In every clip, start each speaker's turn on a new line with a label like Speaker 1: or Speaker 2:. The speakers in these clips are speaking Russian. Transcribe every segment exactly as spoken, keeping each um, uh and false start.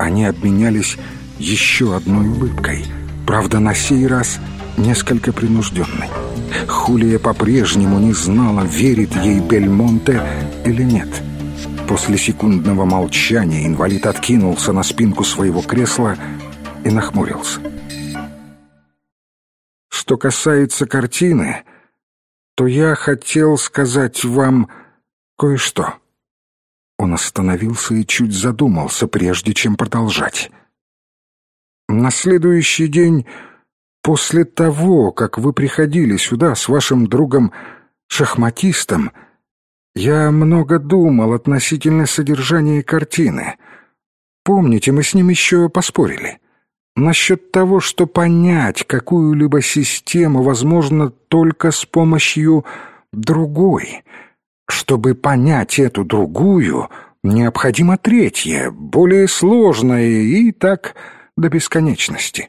Speaker 1: Они обменялись еще одной улыбкой, правда, на сей раз несколько принужденной. Хулия по-прежнему не знала, верит ей Бельмонте или нет. После секундного молчания инвалид откинулся на спинку своего кресла и нахмурился. «Что касается картины, то я хотел сказать вам кое-что». Он остановился и чуть задумался, прежде чем продолжать. «На следующий день после того, как вы приходили сюда с вашим другом-шахматистом, я много думал относительно содержания картины. Помните, мы с ним еще поспорили насчет того, что понять какую-либо систему возможно только с помощью другой. Чтобы понять эту другую, необходимо третье, более сложное, и так до бесконечности.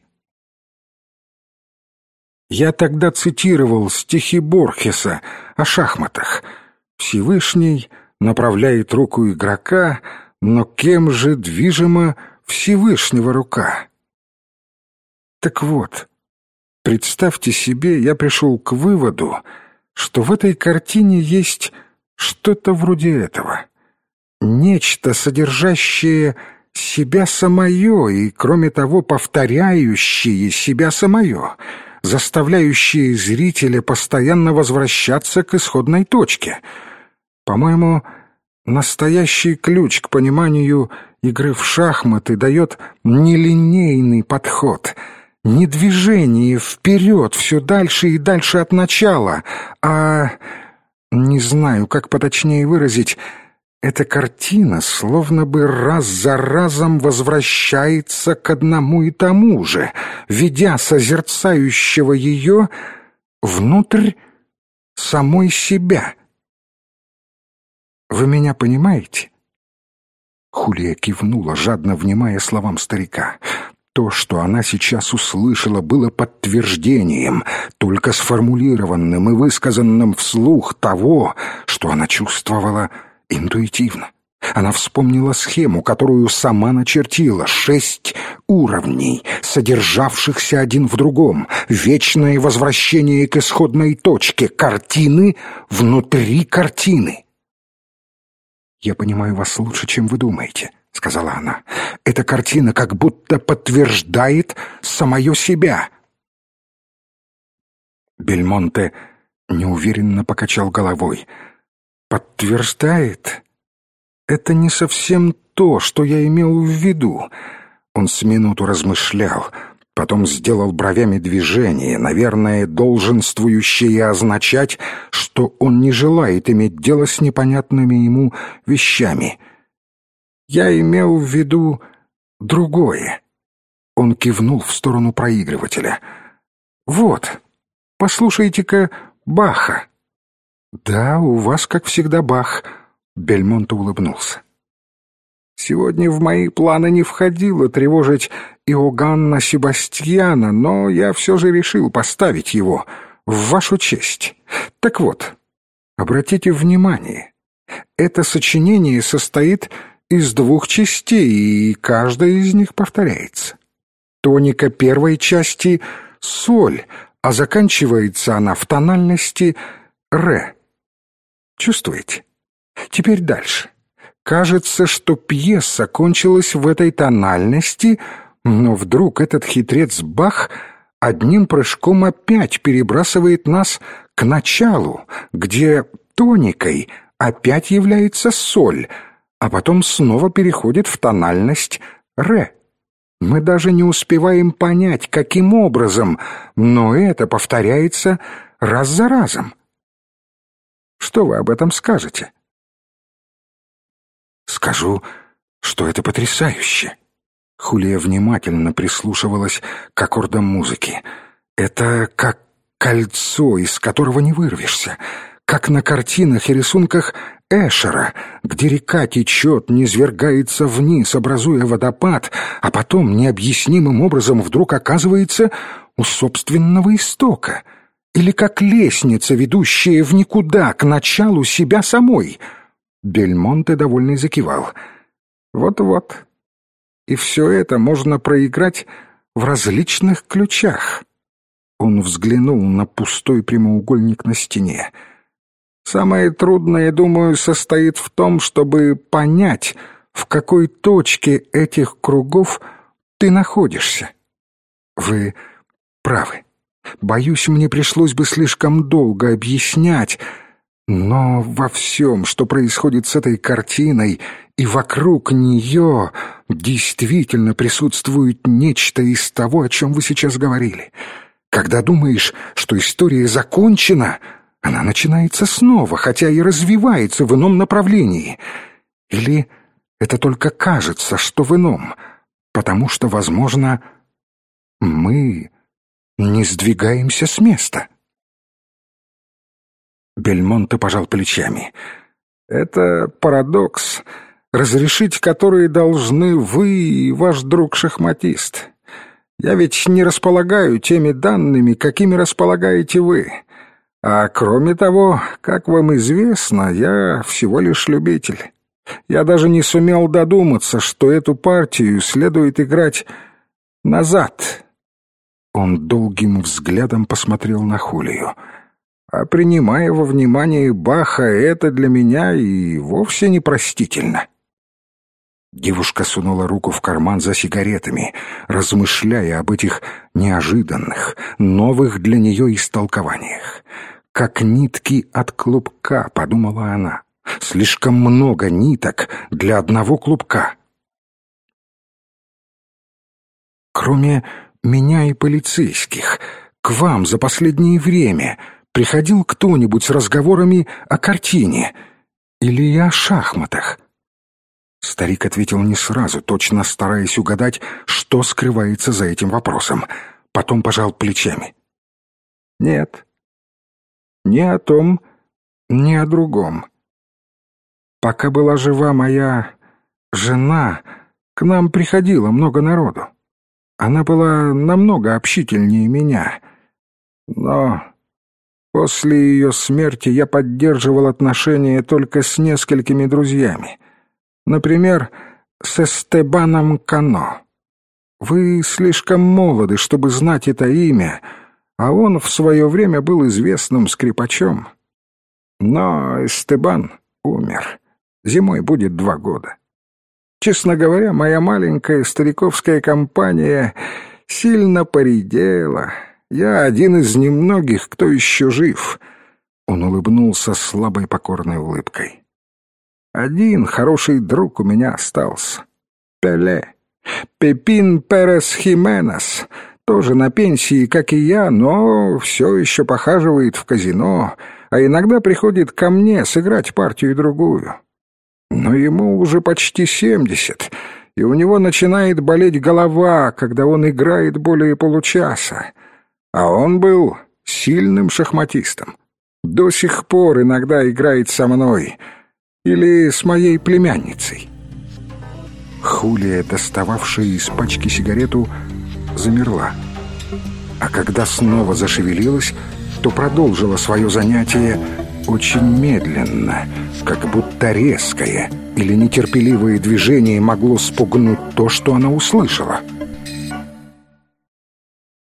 Speaker 1: Я тогда цитировал стихи Борхеса о шахматах. Всевышний направляет руку игрока, но кем же движима Всевышнего рука? Так вот, представьте себе, я пришел к выводу, что в этой картине есть что-то вроде этого. Нечто, содержащее себя самое и, кроме того, повторяющее себя самое, заставляющее зрителя постоянно возвращаться к исходной точке. По-моему, настоящий ключ к пониманию игры в шахматы дает нелинейный подход, не движение вперед, все дальше и дальше от начала, а, не знаю, как поточнее выразить, эта картина словно бы раз за разом возвращается к одному и тому же, ведя созерцающего ее внутрь самой себя. Вы меня понимаете?» Хулия кивнула, жадно внимая словам старика. То, что она сейчас услышала, было подтверждением, только сформулированным и высказанным вслух того, что она чувствовала интуитивно. Она вспомнила схему, которую сама начертила, шесть уровней, содержавшихся один в другом, вечное возвращение к исходной точке, картины внутри картины. «Я понимаю вас лучше, чем вы думаете», — сказала она. «Эта картина как будто подтверждает самое себя». Бельмонте неуверенно покачал головой. «Подтверждает? Это не совсем то, что я имел в виду». Он с минуту размышлял, потом сделал бровями движение, наверное, долженствующее означать, что он не желает иметь дело с непонятными ему вещами. «Я имел в виду другое». Он кивнул в сторону проигрывателя. «Вот, послушайте-ка Баха». «Да, у вас, как всегда, Бах», — Бельмонте улыбнулся. «Сегодня в мои планы не входило тревожить Иоганна Себастьяна, но я все же решил поставить его в вашу честь. Так вот, обратите внимание, это сочинение состоит из двух частей, и каждая из них повторяется. Тоника первой части — соль, а заканчивается она в тональности ре. Чувствуете? Теперь дальше. Кажется, что пьеса кончилась в этой тональности, но вдруг этот хитрец Бах одним прыжком опять перебрасывает нас к началу, где тоникой опять является соль, а потом снова переходит в тональность ре. Мы даже не успеваем понять, каким образом, но это повторяется раз за разом. Что вы об этом скажете?» «Скажу, что это потрясающе». Хулия внимательно прислушивалась к аккордам музыки. «Это как кольцо, из которого не вырвешься, как на картинах и рисунках Эшера, где река течет, низвергается вниз, образуя водопад, а потом необъяснимым образом вдруг оказывается у собственного истока, или как лестница, ведущая в никуда, к началу себя самой». Бельмонте довольно закивал. «Вот-вот. И все это можно проиграть в различных ключах. Он взглянул на пустой прямоугольник на стене. Самое трудное, думаю, состоит в том, чтобы понять, в какой точке этих кругов ты находишься. Вы правы. Боюсь, мне пришлось бы слишком долго объяснять, но во всем, что происходит с этой картиной и вокруг нее, действительно присутствует нечто из того, о чем вы сейчас говорили. Когда думаешь, что история закончена, она начинается снова, хотя и развивается в ином направлении. Или это только кажется, что в ином, потому что, возможно, мы не сдвигаемся с места. Бельмонте пожал плечами. Это парадокс, разрешить который должны вы и ваш друг-шахматист. Я ведь не располагаю теми данными, какими располагаете вы. А кроме того, как вам известно, я всего лишь любитель. Я даже не сумел додуматься, что эту партию следует играть назад. Он долгим взглядом посмотрел на Хулию. А принимая во внимание Баха, это для меня и вовсе непростительно. Девушка сунула руку в карман за сигаретами, размышляя об этих неожиданных, новых для нее истолкованиях. «Как нитки от клубка», — подумала она. «Слишком много ниток для одного клубка». «Кроме меня и полицейских, к вам за последнее время приходил кто-нибудь с разговорами о картине или о шахматах?» Старик ответил не сразу, точно стараясь угадать, что скрывается за этим вопросом. Потом пожал плечами. «Нет, ни о том, ни о другом. Пока была жива моя жена, к нам приходило много народу. Она была намного общительнее меня. Но после ее смерти я поддерживал отношения только с несколькими друзьями. Например, с Эстебаном Кано. Вы слишком молоды, чтобы знать это имя, а он в свое время был известным скрипачом. Но Эстебан умер. Зимой будет два года. Честно говоря, моя маленькая стариковская компания сильно поредела. Я один из немногих, кто еще жив». Он улыбнулся слабой покорной улыбкой. «Один хороший друг у меня остался. Пеле. Пепин Перес Хименес. Тоже на пенсии, как и я, но все еще похаживает в казино, а иногда приходит ко мне сыграть партию-другую. Но ему уже почти семьдесят, и у него начинает болеть голова, когда он играет более получаса. А он был сильным шахматистом. До сих пор иногда играет со мной или с моей племянницей». Хулия, достававшая из пачки сигарету, замерла. А когда снова зашевелилась, то продолжила свое занятие очень медленно, как будто резкое или нетерпеливое движение могло спугнуть то, что она услышала.